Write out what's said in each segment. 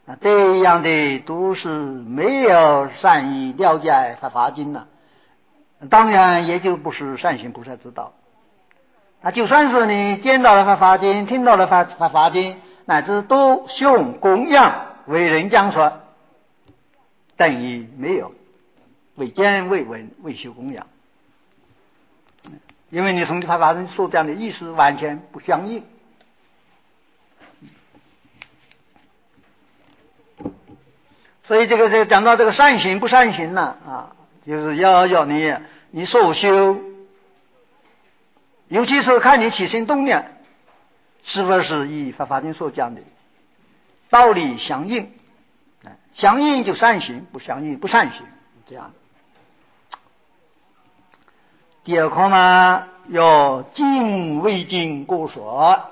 这样的都是没有善于了解法华经了，当然也就不是善行菩萨之道。就算是你见到了法华经，听到了法华经，乃至都诵供养为人讲说，等于没有，未见未闻未修供养，因为你从法华经所讲的意思完全不相应。所以这个讲到这个善行不善行呢，就是要你所修，尤其是看你起心动念是不是与法华经所讲的道理相应，相应就善行，不相应不善行，这样。第二课呢，要尽未尽过所。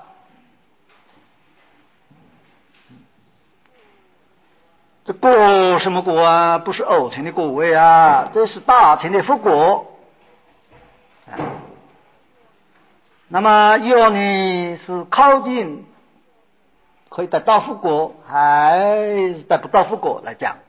这果什么果啊？不是偶成的果位啊，这是大成的佛果。那么要你是靠近可以得到佛果，还得不到佛果来讲，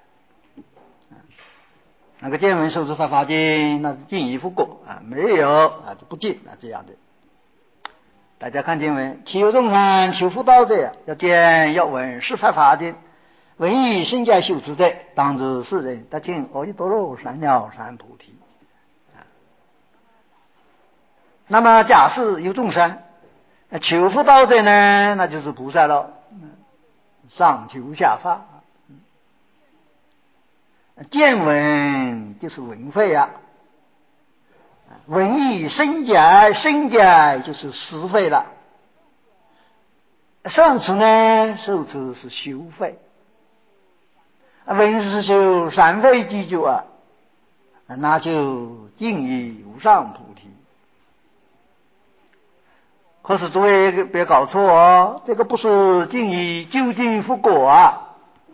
那个见闻受持法华经，那是尽于佛果没有就不尽这样的。大家看经文，其有众生求佛道者，要见要闻是法华经。闻以身教修持者，当知是人得见阿耨多罗三藐三菩提。那么假使有众生求佛道者呢，那就是菩萨了，上求下发。见闻就是闻慧闻以身教，身教就是实慧了。受持呢，受持是修慧。闻是修三慧基础那就尽于无上菩提。可是诸位别搞错这个不是尽于究竟佛果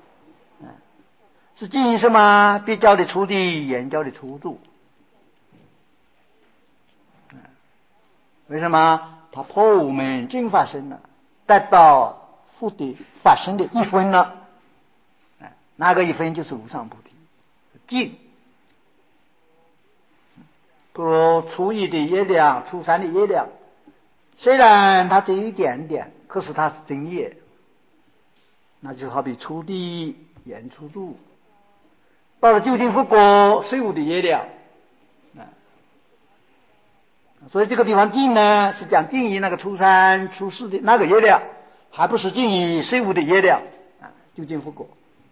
是尽于什么？别教的初地，言教的初住。为什么？他破我们正法身了，得到佛的法身的一分了。那个一分就是无上菩提，尽。不如初一的业量，初三的业量，虽然它只有一点点，可是它是真业。那就好比初地言初住，到了究竟佛果15的业量所以这个地方尽呢，是讲尽于那个初三初四的那个业量，还不是尽于15的业量究竟佛果。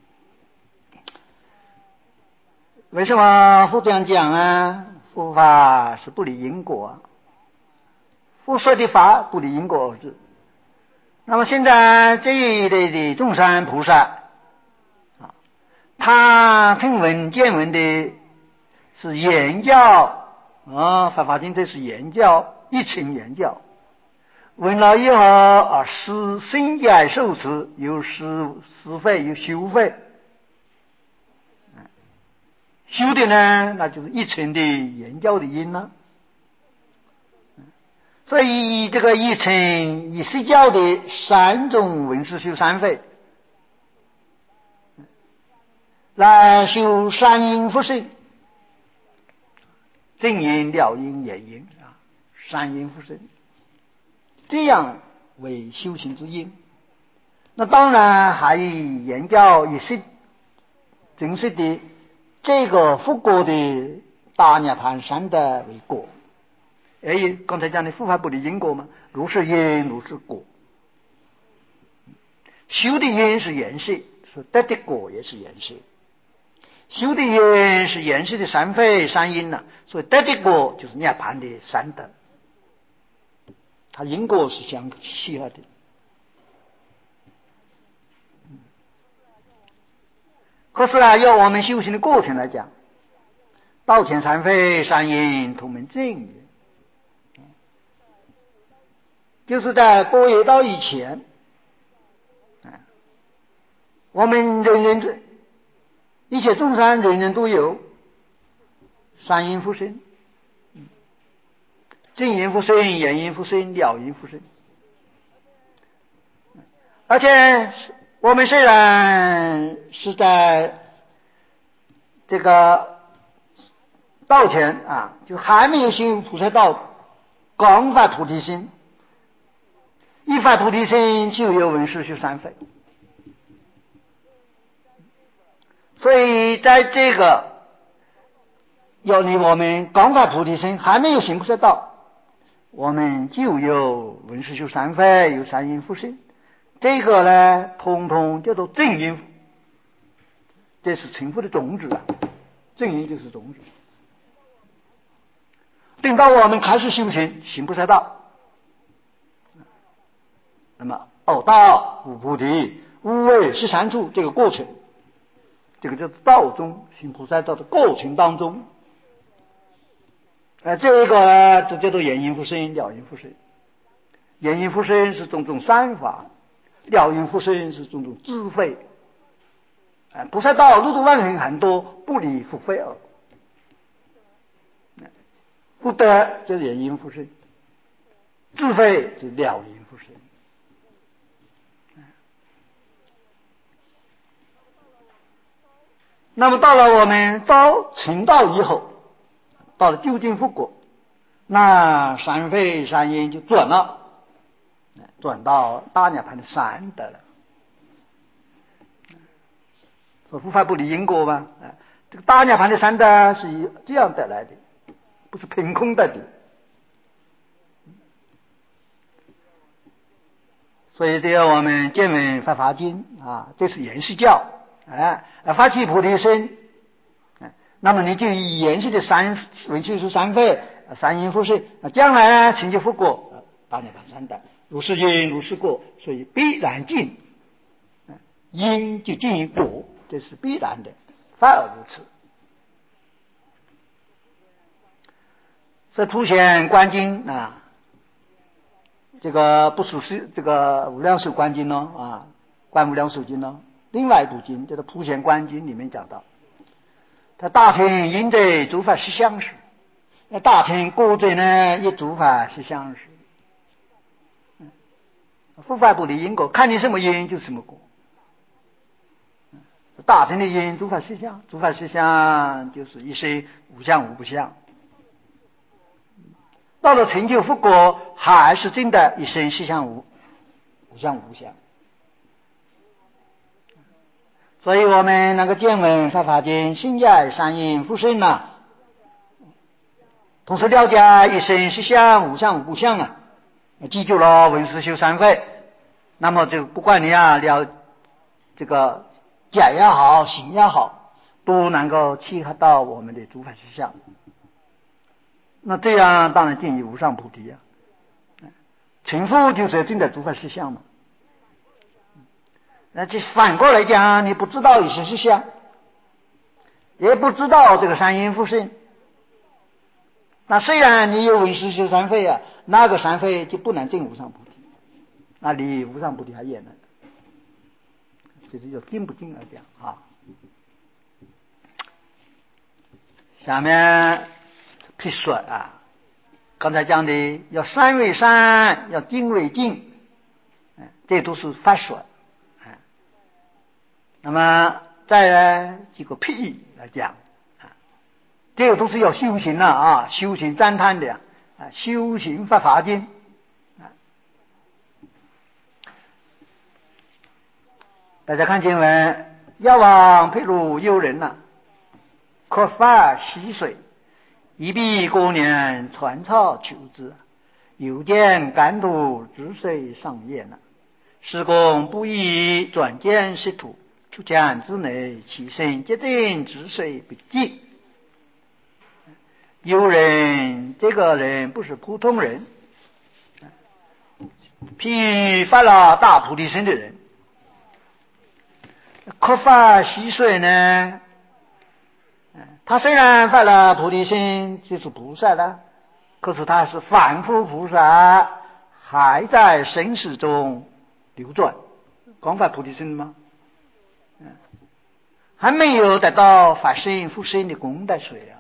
为什么佛这样讲佛法是不离因果佛说的法不离因果而治。那么现在这一类的众生菩萨他听闻见闻的是言教法华经这是言教，一乘言教。闻了以后是身教受持，有施费有修费。修的呢，那就是一乘的言教的因了。所以这个一乘以释教的3种闻思修三费，来修三因佛性，正因、了因、言因三因佛性，这样为修行之因。那当然还以言教以释真实的这个佛果的大涅槃三德为果。刚才讲的佛法不离因果嘛，如是因如是果。修的因是缘识，是得的果也是缘识。修的因是缘识的三非三因所以得的果就是涅槃的三德。它因果是相契合的。可是要我们修行的过程来讲，道前三非三因同门正也。就是在般若道以前我们一切众生人人都有三因佛身，正因佛身、言因佛身、了因佛身，而且我们虽然是在这个道前啊，就还没有进入菩萨道，刚发菩提心，一发菩提心就有闻思修三非。所以在这个要离我们刚发菩提心还没有行菩萨道，我们就有闻思修三非，有三因福心，这个呢通通叫做正因，这是成佛的种子啊，正因就是种子。等到我们开始修行，行菩萨道，那么偶道无菩提，无为是三处，这个过程，这个就是道中行菩萨道的过程当中，这个呢就叫做眼因福身、了因福身。眼因福身是种种三法，了因福身是种种智慧。菩萨道路途万行很多，不离福慧耳。福德就是眼因福身，智慧就是了因福身。那么到了我们到成道以后，到了究竟复果，那三非三因就转了，转到大涅槃的三德了。说佛法不离因果吗？这个大涅槃的三德是这样得来的，不是凭空得的。所以这个我们见闻法华经啊，这是延世教，发起菩提心，那么你就以延世的闻思修三非、三因福身，将来成就佛果，大涅槃三德，如是因如是果，所以必然尽，因就尽于果，这是必然的，反而如此。这凸显观经啊，这个不属是这个无量寿观经呢观无量寿经呢，另外一部经叫做普贤观经里面讲到，他大乘因罪诸法实相时，那大乘过罪呢也诸法实相时。佛法不离因果，看你什么因就什么果。大乘的因诸法实相，诸法实相就是一生无相无不相。到了成就佛果，还是真的一生实相无相无不相。所以我们那个见闻法华经心解三因福身同时了解一生实相无相无不相记住了闻思修三非，那么就不管你了这个解也好，行也好，都能够契合到我们的诸法实相。那这样当然定义无上菩提成佛就是真的诸法实相嘛。那这反过来讲，你不知道一生实相，也不知道这个三因福身，那虽然你有闻思修三非那个三非就不能证无上菩提，那离无上菩提还远呢。这是叫定不定而讲下面譬说刚才讲的要三为三，要定为定，这都是法说。那么再来几个譬喻来讲这个都是要修行修行赞叹的修行法华经大家看经文，药王譬如有人可发溪水，一笔过年传草求之，有见甘土之水上焉施工不已，转见湿土，出墙之内，其身决定之水不尽。有人，这个人不是普通人，譬如发了大菩提心的人，可发溪水呢，他虽然发了菩提心，就是菩萨了，可是他是凡夫菩萨，还在生死中流转，光发菩提心吗？还没有得到法身福身的功德水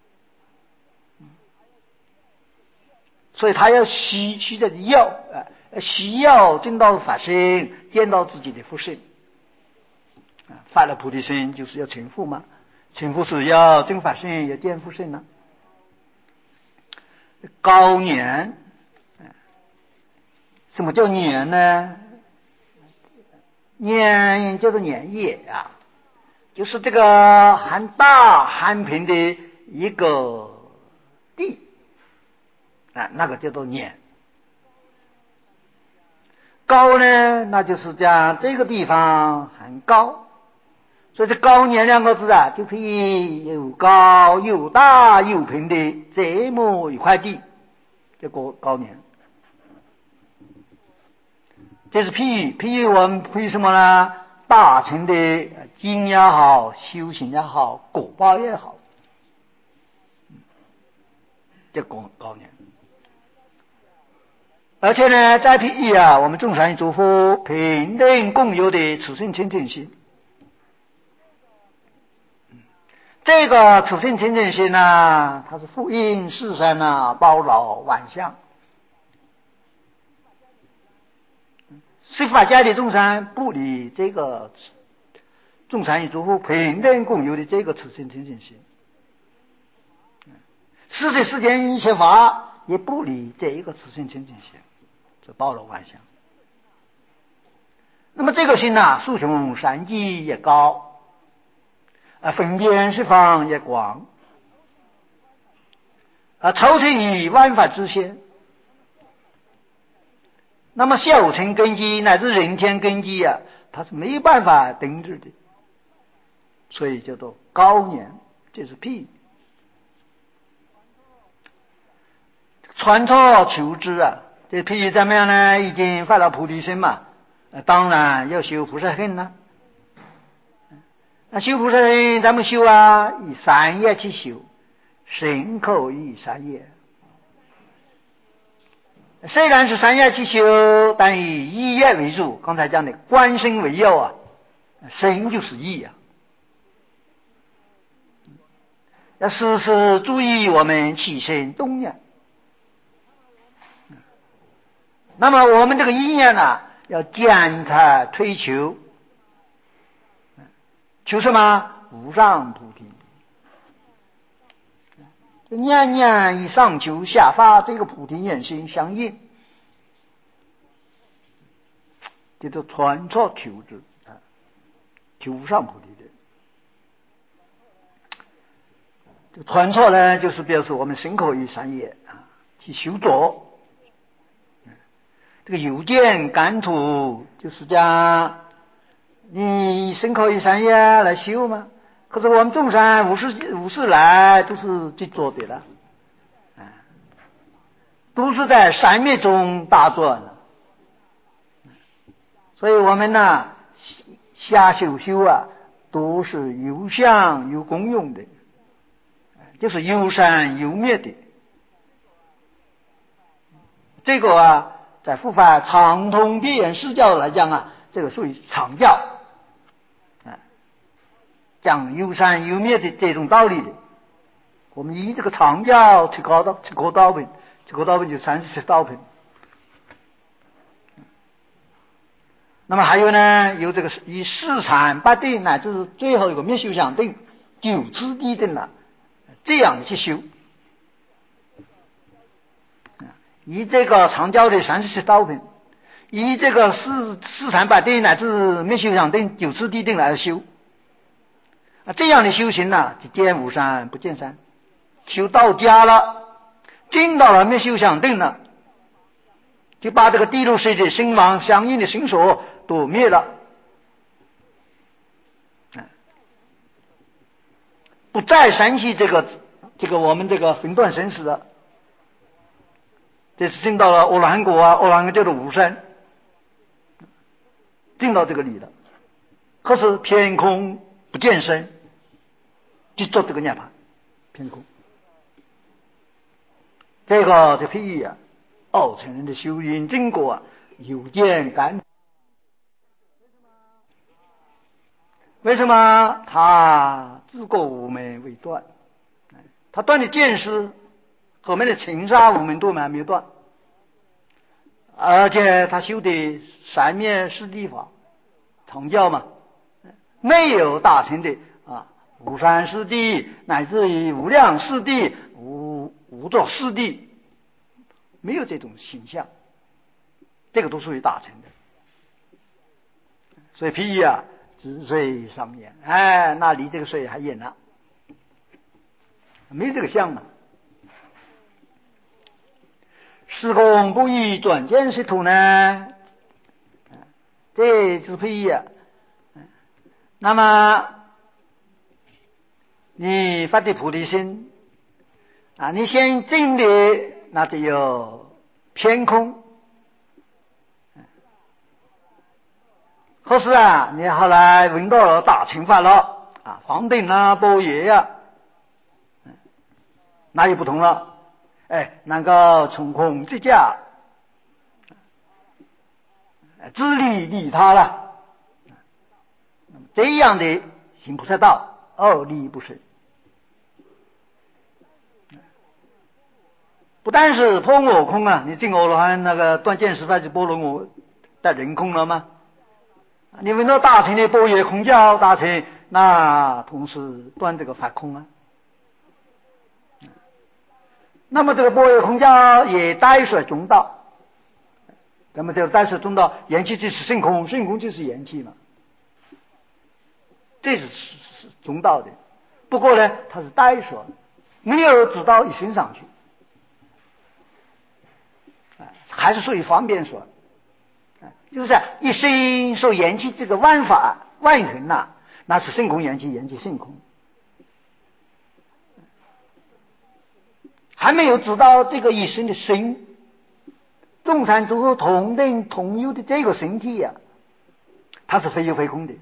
所以他要吸这个药需要证到法身，见到自己的福身。发了菩提心就是要成佛嘛，成佛是要证法身，要见福身呢。高年，什么叫年呢？年叫做年业啊，就是这个很大很平的一个地啊，那个叫做年。高呢，那就是讲这个地方很高，所以这高年两个字啊，就可以又高又大又平的这么一块地，叫高年。这是譬喻我们为什么呢？大乘的经也好，修行也好，果报也好，叫高年。而且呢，再譬喻啊，我们众善诸佛平等共有的此生清净心。这个此生清净心呢，它是复应四山啊，包罗万象。十法界的众生不离这个众善诸佛平等共有的这个此生清净心，世间一切法也不离这一个此生清净心，这包罗万象。那么这个心呢，数穷善极也高，分辨十方也广，超出于万法之先。那么小乘根基乃至人天根基啊，它是没有办法登至的，所以叫做高年，这是譬喻。传错求知啊，这譬喻怎么样呢？已经发了菩提心嘛，当然要修菩萨行了。那修菩萨行怎么修啊？以三业去修，身口意三业。虽然是三业去修，但以一业为主。刚才讲的观身为要啊，身就是意啊。要时时注意我们起身动念。那么我们这个意念呢，要检查推求，求什么？无上菩提。念念以上求下发，这个菩提念心相应，这就传错求之啊，求无上菩提的。这个传错呢，就是表示我们身口意三业啊，去修着。这个有见感土，就是讲你身口意三业来修嘛。可是我们众生五世来都是去做的了，都是在三灭中打转了。所以我们呢，下修啊，都是有相有功用的，就是有善有灭的。这个啊，在佛法常通别言释教来讲啊，这个属于常教，讲有善有灭的这种道理的。我们以这个常教去考道品，就37道品。那么还有呢，有这个以四禅八定乃至最后一个灭修想定9次地定了，这样去修。以这个常教的37道品，以这个四禅八定乃至灭修想定9次地定来修。这样的修行呢，就见无山不见山，修到家了，进到了灭修想定了，就把这个地入世界身王相应的心所都灭了，不再生起这个我们这个分段生死了。这是进到了阿罗汉果啊，阿罗汉果叫做无生，进到这个里了。可是偏空不见生，就做这个涅槃，偏空。这个就譬喻啊，奥乘人的修因经过啊，有见感。为什么他自过无门未断？他断的见识，后面的情杀无门都还没有断。 而且他修的三面四谛法，常教嘛，没有大乘的无三四谛，乃至于无量四谛、无作四谛，没有这种形象，这个都属于大乘的。所以譬喻止水上面，那离这个水还远了，没这个相嘛。是公不以转见识土呢，这就是譬喻那么你发的菩提心你先证的那就有偏空，可是你后来闻到了大乘法了方定般若那就不同了，能够从空之家自利利他了，这样的行菩萨道利不胜。不但是破我空你证阿罗汉那个断见识法就波罗我的人空了吗？你闻到大乘的般若空教大乘，那同时断这个法空那么这个般若空教也带出中道，那么这个带出中道，缘起就是性空，性空就是缘起嘛，这是中道的。不过呢，它是带出，没有指到一心上去，还是属于方便说，就是一心受缘起这个万法万缘那是性空缘起，缘起性空。还没有知道这个一生的身，众善诸佛同等同有的这个身体它是非有非空的。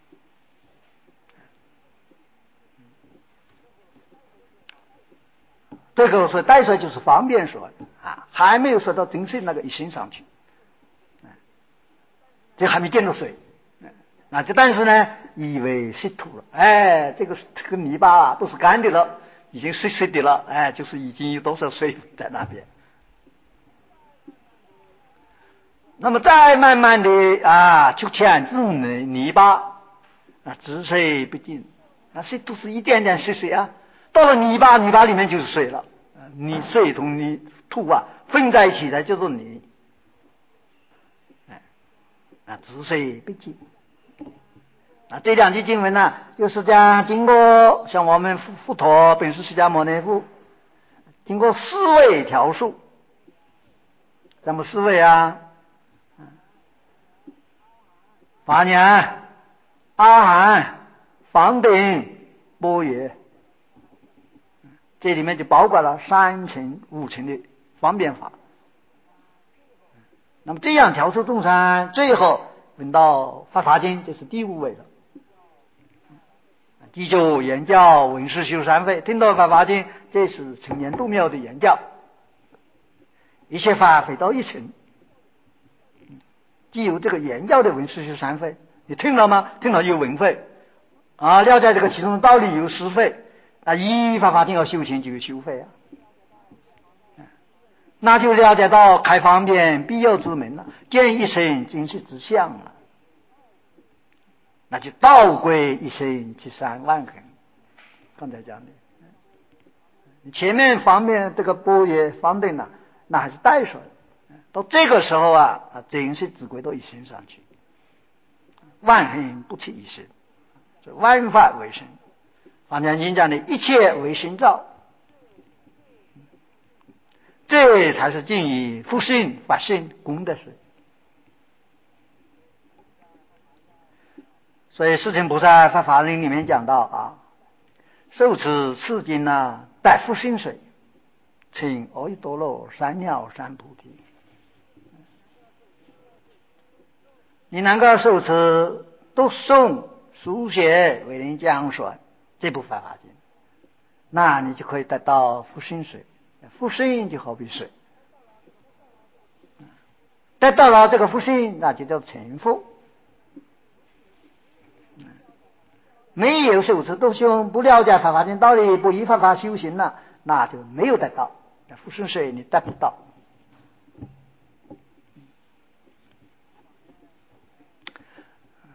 这个说带说就是方便说还没有说到真正那个一心上去，这还没见到水，那就但是呢，以为湿土了，这个泥巴都是干的了。已经湿湿的了，就是已经有多少水在那边。那么再慢慢的就潜入泥巴，止水不进，水都是一点点湿水到了泥巴里面就是水了，水同泥土混在一起的叫做泥，止水不进。这两句经文就是讲经过像我们佛陀本师释迦牟尼佛经过4位条数，咱们4位法然、阿含、方等、般若，这里面就包括了3乘5乘的方便法。那么这样条数众生，最后闻到法华经，这是第5位了。记住言教闻思修三会，听到法华经，这是成年度妙的言教，一切法回到一乘，既有这个言教的闻思修三会，你听了吗？听了有闻会了解这个其中的道理有思会，依法华经要修行就有修会那就了解到开方便必要之门了，见一生真实之相了，那就道归一生即3万恒。刚才讲的前面方面这个般若方等那还是带说的，到这个时候真是只归到一生上去，万恒不弃一生，万法为生。方丈经讲的一切为心造，这才是尽以福性法性功德水。所以世亲菩萨在法论里面讲到受持四经带福性水，请阿耨多罗三藐三菩提。你能够受持读诵书写为人讲说这部法华经，那你就可以得到福性水。福性就好比水，得到了这个福性，那就叫成福。没有受持读诵，不了解法华经道理，不依法法修行了，那就没有得到福性水，你得不到。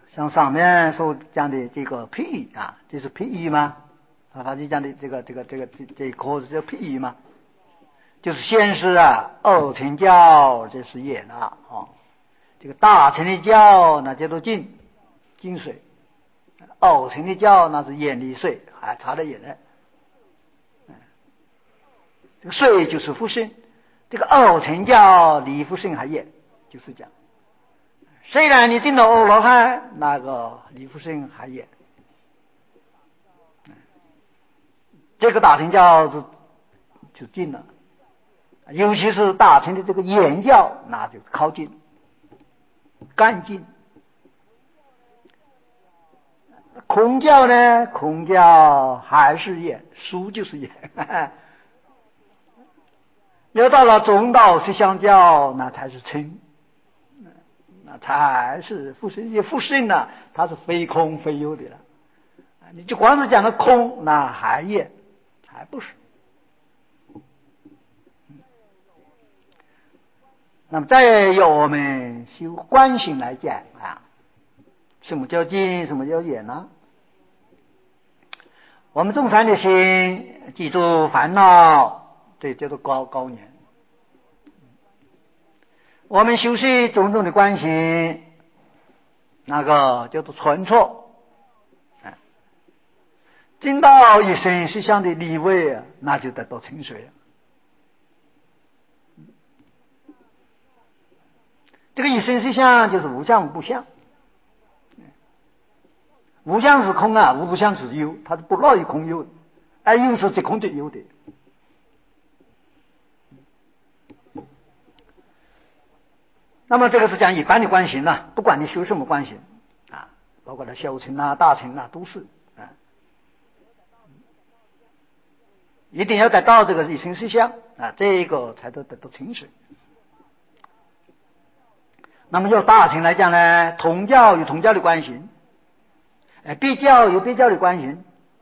像上面所讲的这个譬喻啊，这是譬喻吗？法经讲的这一课是叫譬喻吗？就是先是二乘教，这是眼这个大乘的教那叫做净水，二乘的教那是眼里水，还差得远呢。这个水就是复性，这个二乘教离复性还远，就是讲，虽然你进了阿罗汉，那个离复性还远。这个大乘教就近了，尤其是大乘的这个眼教，那就靠近干净。空教呢，空教还是眼，书就是眼。要到了中道实相教，那才是称，那才是复性。复性呢，它是非空非有的了。你就光是讲的空，那还眼，还不是。那么再由我们修观行来讲什么叫净，什么叫眼呢？我们众生的心，记住烦恼，这叫做高年。我们修习种种的观行，那个叫做存错。进到一生实相的理位那就得到清水了。这个一生实相就是无相无不相，无相是空无不相是有，它是不落于空有的，而有是即空即有的。那么这个是讲一般的观行不管你修什么观行包括了小乘大乘都是一定要得到这个一生实相这个才得到清水。那么就大乘来讲呢，同教有同教的观行，别教有别教的观行。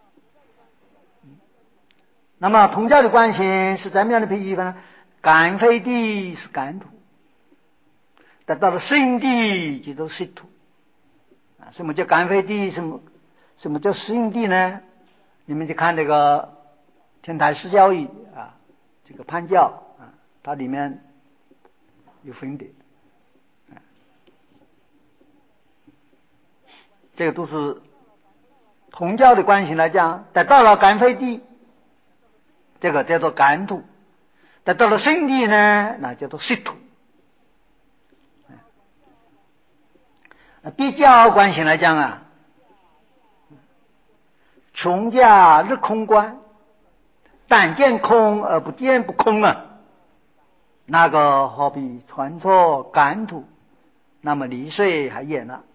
那么同教的观行是怎么样的譬喻呢？感非地是感土，得到了圣地就都是土什么叫感非地？什么叫圣地呢？你们就看这个天台释教义这个判教它里面有分的。这个都是同教的关系来讲，得到了感非地，这个叫做感土；得到了圣地呢，那叫做湿土。别教关系来讲穷家日空观，但见空而不见不空那个好比传错感土，那么离水还远了。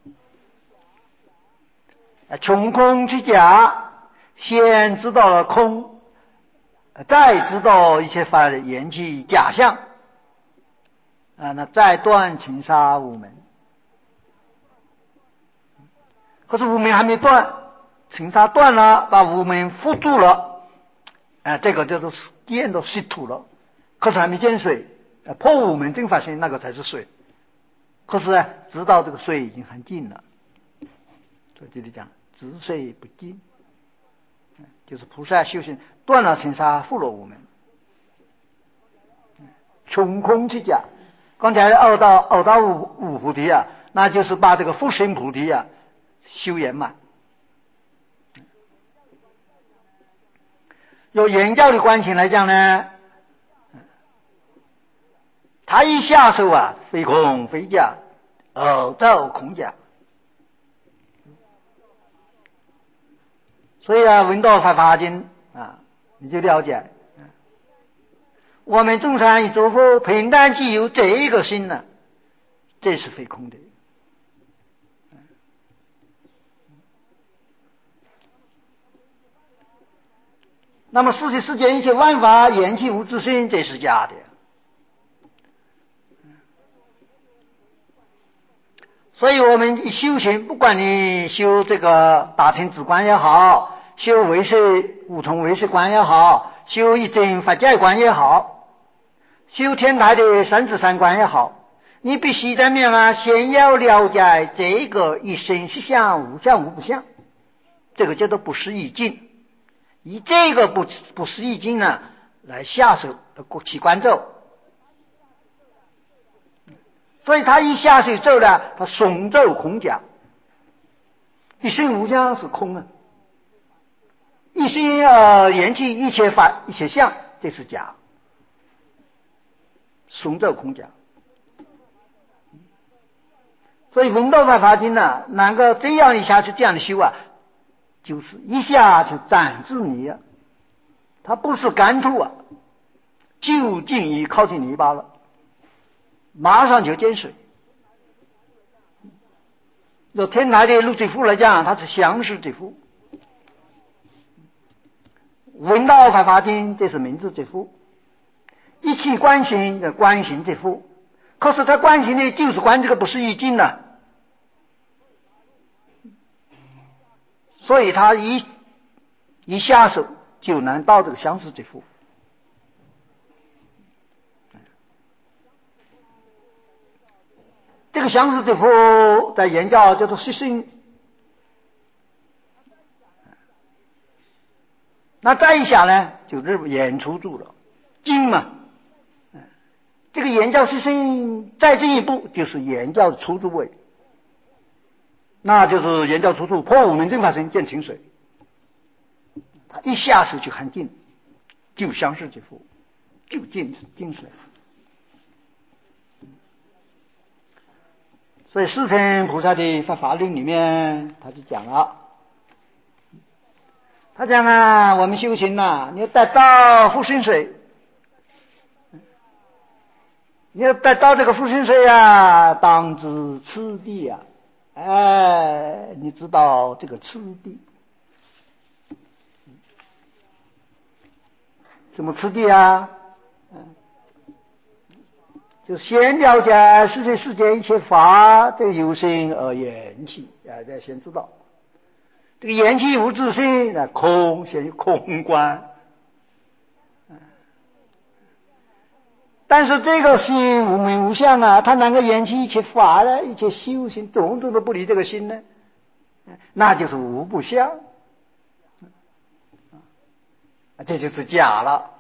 穷空之假，先知道了空，再知道一切法的缘起假象那再断情杀无门。可是无门还没断，情杀断了，把无门缚住了这个叫做见到湿土了。可是还没见水破无门正法性，那个才是水。可是知道这个水已经很近了。所以这里讲止水不尽，就是菩萨修行断了尘沙，复了无门，穷空之假。刚才二到五菩提那就是把这个复生菩提修圆满。有言教的观行来讲呢，他一下手非空非假，二到空假。所以闻到法经你就了解我们众生与诸佛平淡既有这一个心这是非空的。那么世间一切万法缘起无自性，这是假的。所以我们一修行，不管你修这个大乘止观也好，修唯识五通唯识观也好，修一真法界观也好，修天台的三智三观也好， 你必须怎么样啊？先要了解这个一生实相、无相、无不相，这个叫做不思议境。以这个不思议境呢，来下手去观咒。所以他一下手咒呢，他诵咒空假，一生无相是空啊，一生言气一切法一切相，这是假，诵咒空假。所以《文道法华经》呢，能够这样一下去这样的修啊，就是一下就斩至泥啊，它不是干土啊，就近于靠近泥巴了，马上就见水。那天台的陆水夫来讲，它是相识之夫。文道法华经这是明智之夫，一气观行的观行之夫。可是他观行的就是观这个不思议境呢，所以他一下手就能到这个相识之夫。这个相识之夫在言教叫做实性。那再一下呢，就是演出住了经嘛。这个言教实性再进一步就是言教的出住位，那就是言教出住破五明正法身见清水，他一下手就很近，就相识之夫，就近水。所以世尊菩萨的法华论里面他就讲了，他讲啊，我们修行啊，你要得到复生水，你要得到这个复生水啊，当知次第啊，你知道这个次第，什么次第啊？就先了解世间一切法，这个有生而言气这先知道。这个言气无自性，空先有空观。但是这个心无名无相啊，它能够言气一切法呢，一切修行种种都不离这个心呢，那就是无不相，这就是假了。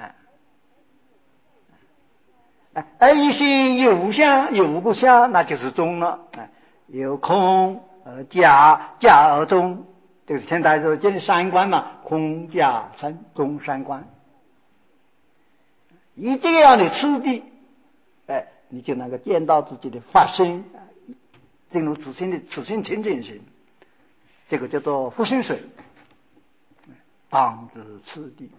而一心有无相有无不相，那就是中了。有空而假，假而中，这个天台说建三观嘛，空假三中三观。以这样的次第，你就能够见到自己的法身，进入此心清净心，这个叫做复生水，当知次第。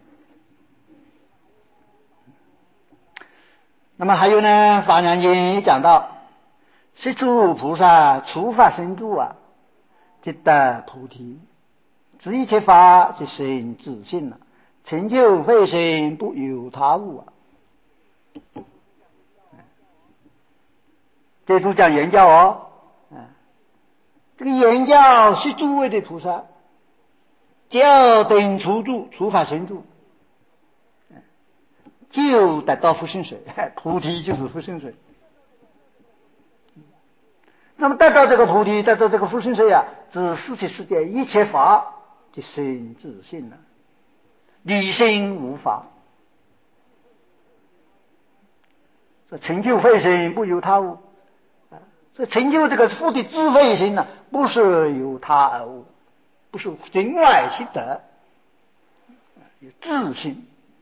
那么还有呢，法然经也讲到，是诸菩萨初发生住啊，即得菩提，知一切法即生自性啊，成就慧身不由他物啊。这都讲言教哦，这个言教是诸位的菩萨，教等初住初发生住，就得到复生水，菩提就是复生水。那么得到这个菩提，得到这个复生水啊，知世界一切法即生自性了，离心无法。说成就慧身不由他物，所以成就这个佛的智慧心呢，不是由他而物，不是境外去得，有自性。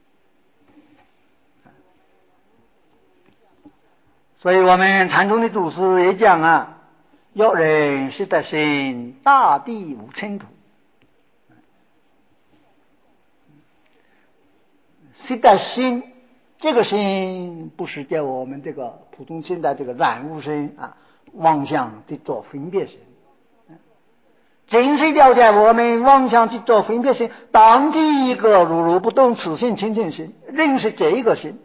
所以我们禅宗的祖师也讲啊，要人识得心，大地无尘土。识得心，这个心不是叫我们这个普通现在这个染污心啊，妄想去做分别心。真是了解我们妄想去做分别心，当地一个如如不动此心清净心，认识这个心。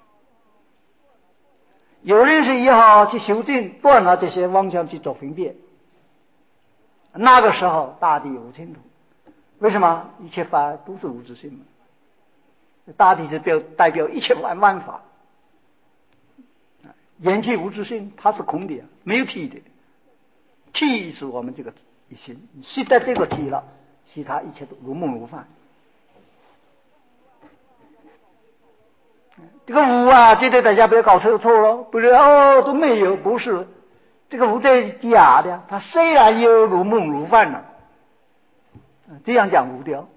有认识以后去修正，断了这些妄想去做分别，那个时候大地无尘土。为什么？一切法都是无自性嘛。大地是代表一切万法， 缘起无自性，它是空的，没有体的。体是我们这个一心，习得这个体了，其他一切都如梦如幻。这个无啊，这个大家不要搞错了，不是都没有，不是这个无这是假的，它虽然有如梦如幻了，这样讲无的。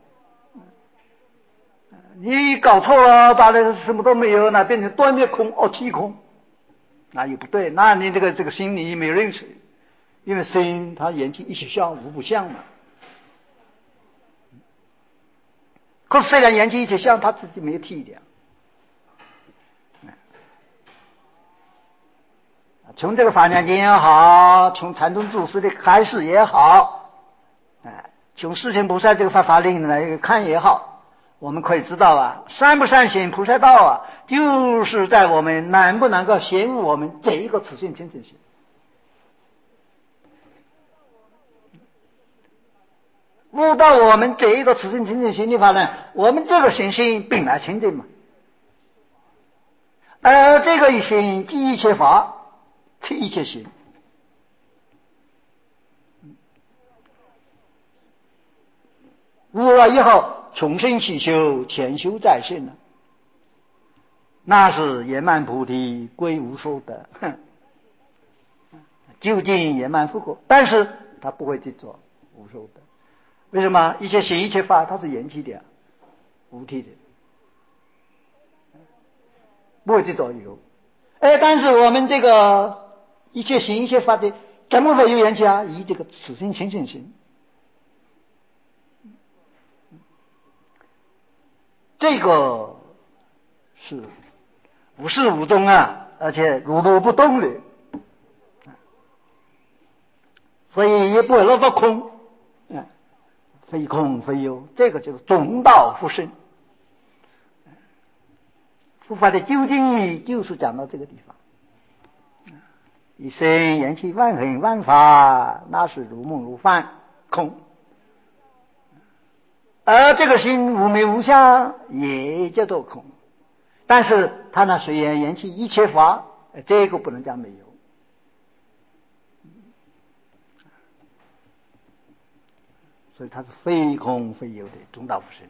你搞错了，把那个什么都没有，那变成断灭空体空，那又不对，那你这个心你没有认识，因为心它缘起一切相无不相嘛。可是虽然缘起一切相，它自己没有体的。从这个《法华经》也好，从禅宗祖师的开示也好，从世亲菩萨这个法令来看也好，我们可以知道啊，善不善行菩萨道啊，就是在我们能不能够显悟我们这一个自性清净心。悟到我们这一个自性清净心的话呢，我们这个心性本来清净嘛，而这个心即一切法，即一切行。悟了以后，重新起修，前修再现了，那是圆满菩提，归无所得，究竟圆满复果。但是他不会执着无所得，为什么？一切行一切法，它是缘起的，无体的，不会执着有。但是我们这个一切行一切法的，怎么会有缘起啊？以这个此心清净心。这个是无始无终啊，而且如如不动的，所以也不会落到空，非空非有，这个就是中道复生。佛法的究竟意义就是讲到这个地方，一生缘起万恒万法，那是如梦如幻空。而这个心无名无相，也叫做空。但是它那虽然缘起一切法，这个不能讲没有。所以它是非空非有的中道复生。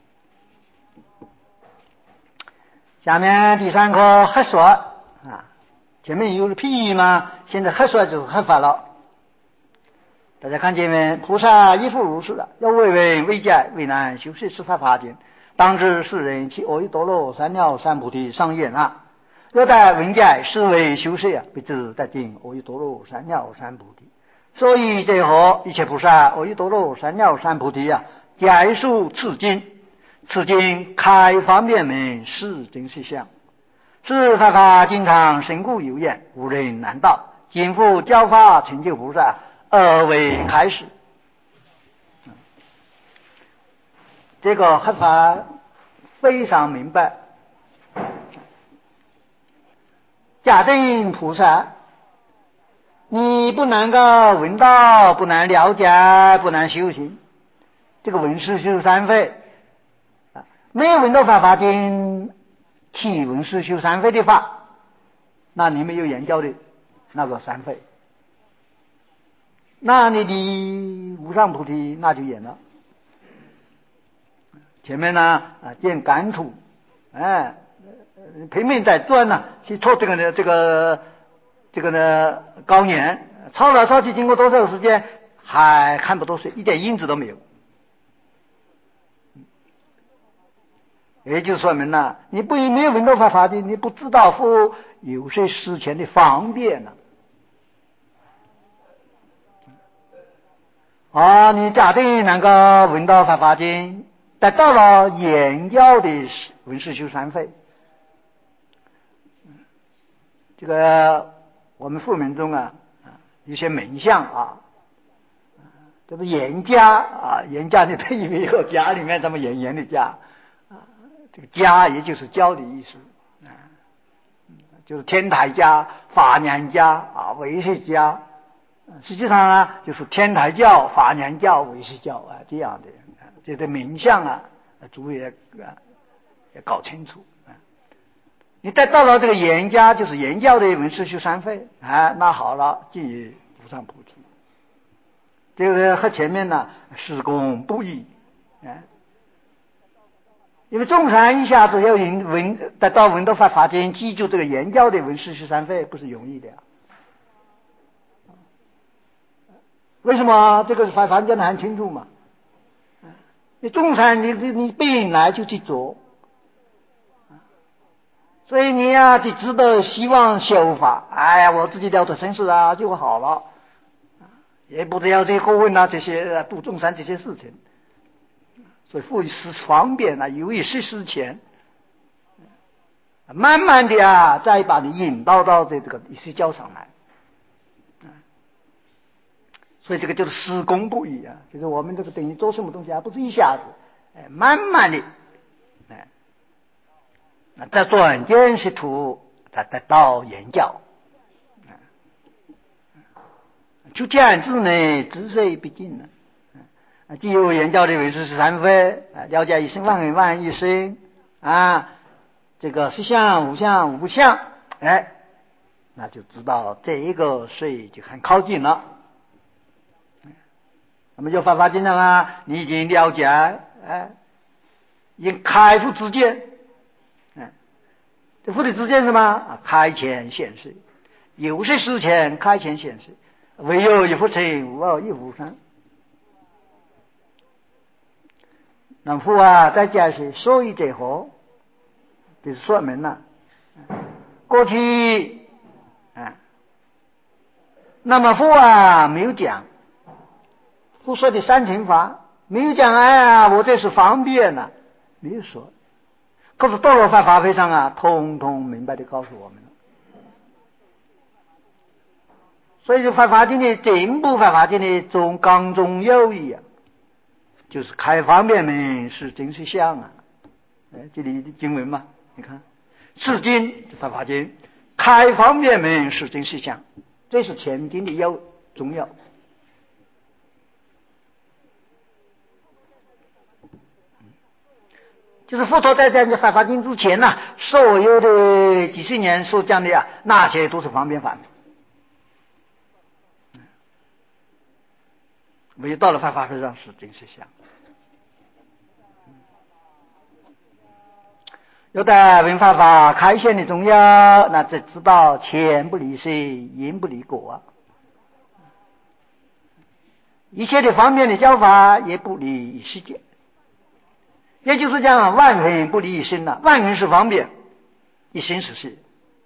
下面第三课黑说啊，前面有了譬喻嘛，现在黑说就是黑法了。大家看见没？菩萨亦复如是了，要为人为解为难修持十法法经，当知世人其阿耨多罗三藐三菩提上演啊！若待闻解是为修持啊，必知得尽阿耨多罗三藐三菩提。所以这何一切菩萨阿耨多罗三藐三菩提啊，解述此经，此经开方便门，是真实相。是法华经常深固有言，无人难道。今复教法成就菩萨，而为开始。这个黑法非常明白。假定菩萨，你不能够闻到，不能了解，不能修行，这个闻思修三非没有闻到法华经起闻思修三非的法，那你没有研究的那个三非，那你的无上菩提那就远了。前面呢见感触，拼命在钻呢，去戳这个呢高原，抄来抄去，经过多少时间还看不到水，一点因子都没有。也就说明了，你没有闻到法华经，你不知道佛有些事前的方便你假定能够闻到法华经，得到了研究的闻思修三非。这个我们佛门中有些门相这个言家言家你配以为和家里面咱们演言的家这个家也就是教的意思就是天台家、法然家唯识家，实际上就是天台教、法然教、唯识教这样的这个名相诸位也搞清楚你得到了这个严家，就是严教的文士修三费，那好了，即无上菩提。这个和前面呢施功不异，因为众禅一下子要得到闻得法华经，记住这个严教的文士修三费，不是容易的。为什么这个法华经讲得很清楚嘛？你众禅你本来就去做。所以你呀，就值得希望修法。哎呀，我自己了脱生死啊，就好了，也不得要这过问啊，这些度众生这些事情。所以复是方便啊，由于事前，慢慢的啊，再把你引导到这个一些教场来。所以这个就是施功不已啊，就是我们这个等于做什么东西啊，不是一下子，慢慢的，在转见识图，他得到言教，就这样子呢，知识毕竟呢，既有言教的为是三非，了解一生万缘万一生这个实相无相无不相，那就知道这一个水就很靠近了。那么就法华经上你已经了解，已经开悟知见，这佛的知见是什么？开前显示，有些事前开前显示，唯有一佛成，无二一无三。那么佛再解释所以者何？这是说明了过去那么佛没有讲。佛说的三乘法没有讲，我这是方便了，没有说。可是到了法华会上通通明白的告诉我们了。所以就法华经的整部法华经的中纲中有义就是开方便门是真实相这里的经文嘛，你看是经法华经开方便门是真实相，这是前经的重要。就是佛陀在讲这法华经之前所有的几十年所讲的那些都是方便法，唯有到了法华会上是真实相。有的闻法法开显的重要，那只知道钱不离水，因不离果一切的方便的教法也不离世界。也就是讲万恒不离一生万恒是方便，一生是事。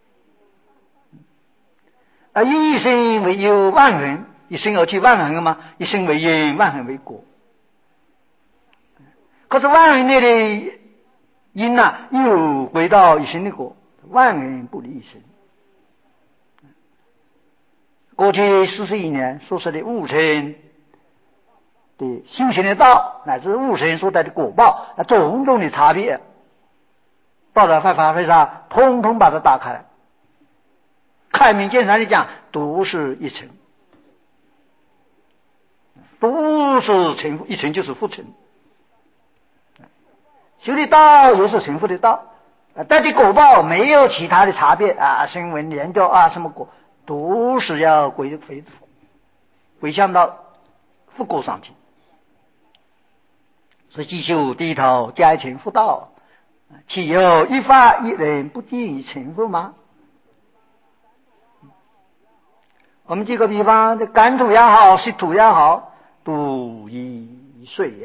一生为有万恒，一生而去万恒嘛，一生为因，万恒为果。可是万恒内的因又归到一生的果，万恒不离一生。过去41年所说的悟成的修行的道，乃至悟成所带的果报，种种的差别，到了法华会上通通把它打开，开明见山的讲都是一成，都是成，一成就是复成。修的道也是成佛的道，带的果报没有其他的差别声闻研究什么果，都是要归向到佛果上去。所以即修第一头皆成佛道，岂有一法一人不尽于成佛吗？我们举个比方，这干土也好，湿土也好，都以水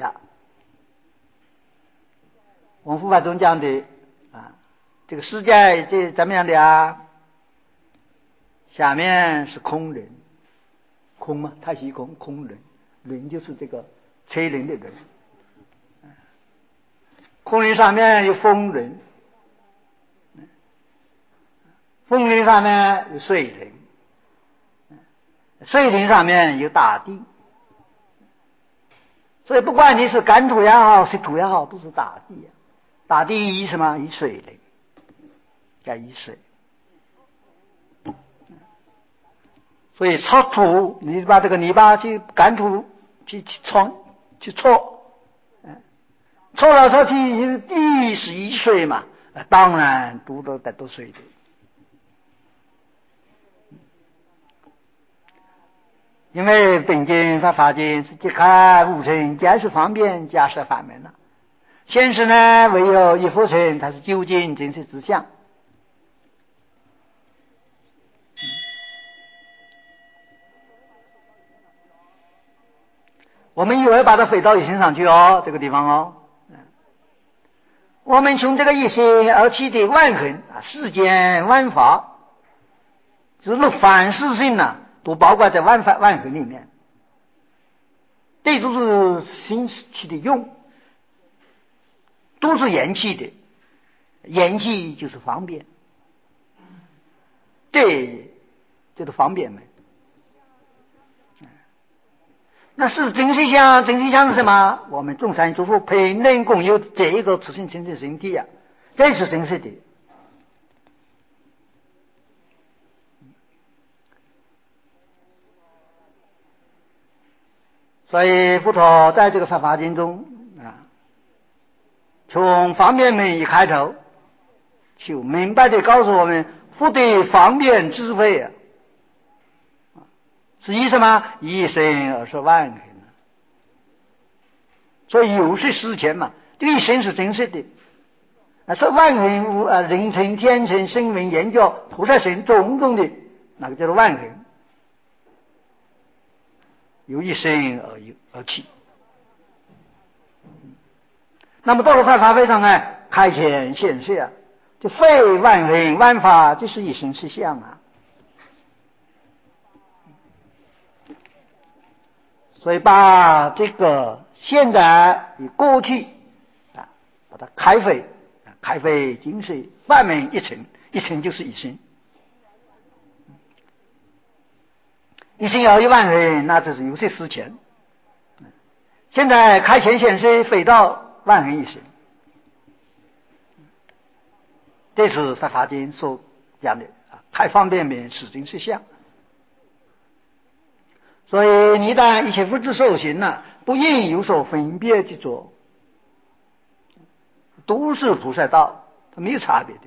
我们佛法中讲的这个世界这怎么样的下面是空人，空嘛，太虚空，空人，人就是这个车人的人。空人上面有风人，风人上面有水人，水人上面有大地。所以不管你是干土也好，湿土也好，都是大地大地以什么？以水人，叫以水。所以搓土，你把这个泥巴去干土去搓，搓来搓去，地是以水嘛， 当然读得多水的。因为本经法华经是揭开五尘皆是方便假设法门了，现实呢唯有一佛尘，它是究竟真实之相。我们一会儿把它飞到一心上去这个地方我们从这个一心而起的万恒世间万法，就是凡事性都包括在万恒里面。这就是心起的用，都是缘起的，缘起就是方便，这就是方便门。那是真实相，真实相是什么？我们众生诸佛平等共有这一个自性清净身体这是真实的。所以佛陀在这个法华经中从方便门一开头，就明白地告诉我们，佛的方便智慧是以什么？以身而说万恒。所以有是实前这个一身是真实的说万恒人成天成声闻缘觉菩萨行种种的那个叫做万恒，由一身而起。那么到了法会上开显显示就非万恒万法，就是一身是相所以把这个现在与过去把它开会精髓万门一成，一成就是一身，一身要一万恒，那这是有些事前。现在开显显示飞到万恒一身，这是法华经所讲的开方便面是真是相。所以你一旦一切佛之受行不应有所分别之作，都是菩萨道，它没有差别的。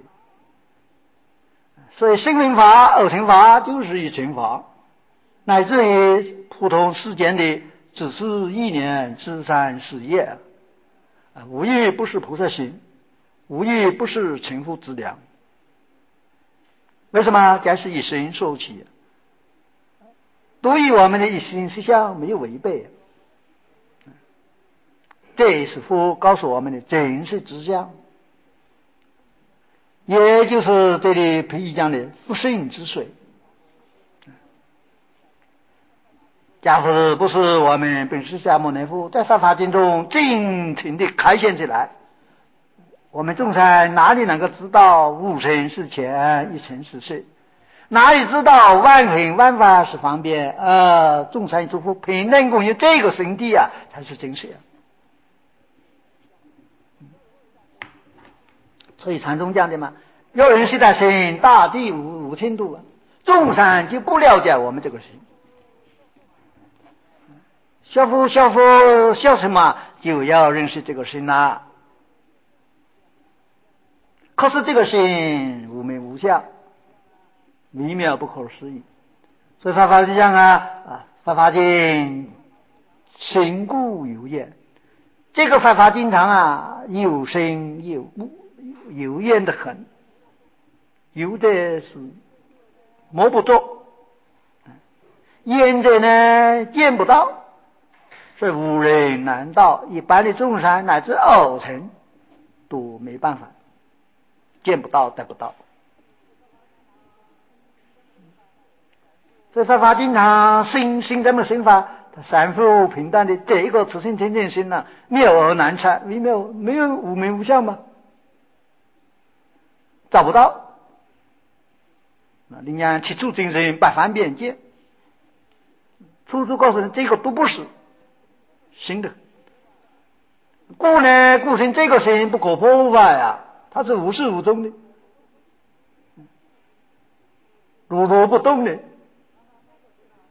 所以声闻法二乘法就是一乘法，乃至于普通世间的只是一年至善事业无一不是菩萨行，无一不是成佛之量。为什么？这是一身受起，都与我们的一心实相没有违背。这是佛告诉我们的真实之相，也就是这里培育讲的不胜之水。假如不是我们本师释迦牟尼佛在法华经中尽情的开显起来，我们众生哪里能够知道无尘是前，一尘是后？哪里知道万恒万法是方便？众生诸佛平等共有这个身体才是真实。所以禅宗讲的有人是在生大地无轻度众生就不了解我们这个心。小夫小什么就要认识这个心可是这个心无名无相，微妙不可思议。所以法华经讲法华经深固有验，这个法华经常有深有验的很，有的是摸不着，验的呢见不到。所以无人难道一般的众生乃至二乘都没办法，见不到得不到。所以法华经常心这么生法，他三福平淡的这一个自性清净心妙而难测，微妙没有无名无相吗？找不到。你看起初精神百方便见，处处告诉人这个都不是新的。故身这个身不可破坏它是无始无终的，如如不动的。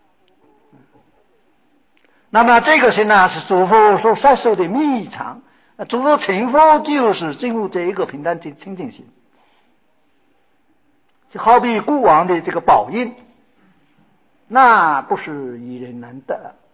那么这个身是诸佛所摄受的秘藏， 诸如成佛就是进入这一个平淡清净心，就好比古往的这个宝印，那不是一人能得。